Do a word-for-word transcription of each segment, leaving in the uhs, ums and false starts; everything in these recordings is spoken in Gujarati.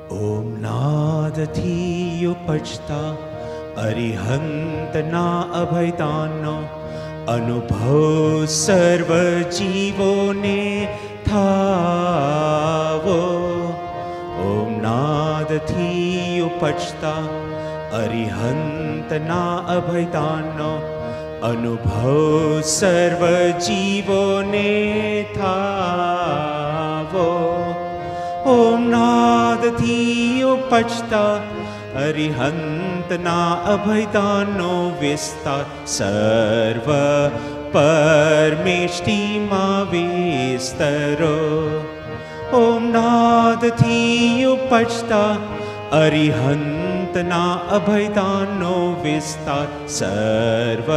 ઓમ નાદથી ઉપજતા અરિહંતના અભયદાનનો અનુભવ સર્વ જીવોને થાવો. ઓમ નાદથી ઉપજતા અરિહંતના અભયદાનનો અનુભવ સર્વ જીવોને થાવો. ઓમ નાદથી ઉપજતા અરિહંતના અભયદાનનો વિસ્તાર સર્વ પરમેષ્ટિમાં વિસ્તરો. ઓમ નાદથી ઉપજતા અરિહંતના અભયદાનનો વિસ્તાર સર્વ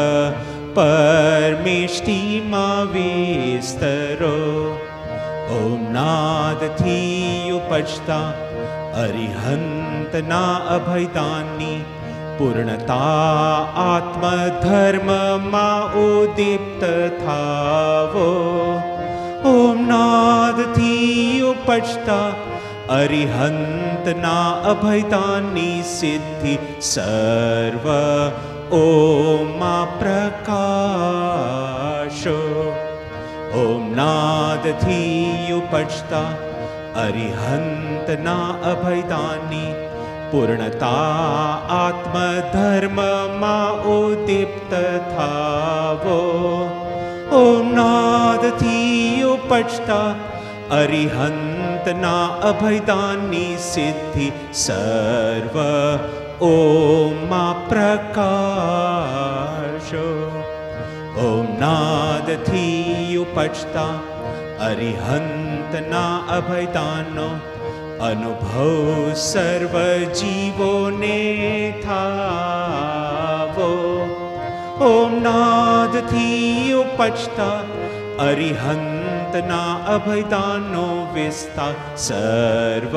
પરમેષ્ટિમાં વિસ્તરો. ઓમ નાદથી ઉપજતા અરિહંતના અભયદાનની પૂર્ણતા આત્મધર્મમાં ઉદ્દીપ્ત થાવો. ઓમ નાદથી ઉપજતા અરિહંતના અભયદાનની સિદ્ધિ સર્વ ઓમમાં પ્રકાશો. ઓમ નાદથી ઉપજતા અરિહંતના અભયદાનની પૂર્ણતા આત્મધર્મમાં ઉદ્દીપ્ત થાવો. ઓમ નાદથી ઉપજતા અરિહંતના અભયદાનની સિદ્ધિ સર્વ ઓમમાં પ્રકાશો. ઓમ નાદથી ઉપજતા અરિહંતના અભયદાનનો અનુભવ સર્વ જીવોને થાવો. ઓમ નાદથી ઉપજતા અરિહંતના અભયદાનનો વિસ્તાર સર્વ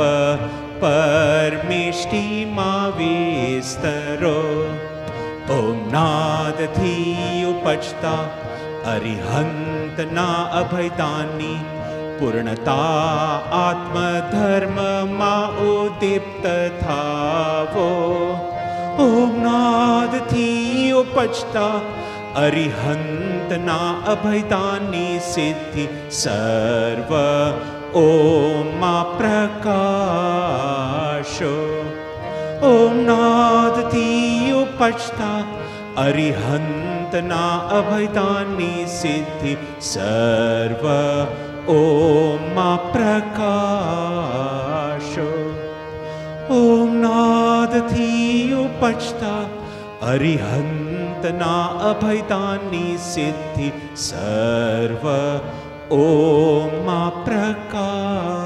પરમેષ્ટિમાં વિસ્તરો. ઓમ નાદથી ઉપજતા અરિહંતના અભયદાનની પૂર્ણતા આત્મધર્મમાં ઉદ્દીપ્ત થાવો. ઓમ નાદથી ઉપજતા અરિહંતના અભયદાનની સિદ્ધિ સર્વ ઓમમાં પ્રકાશો. ઓમ નાદથી ઉપજતા અરિહંતના અભયદાનની સિદ્ધિ સર્વ ઓમમાં પ્રકાશો. ઓમ નાદથી ઉપજતા અરિહંતના અભયદાનની સિદ્ધિ સર્વ ઓમમાં પ્રકાશો.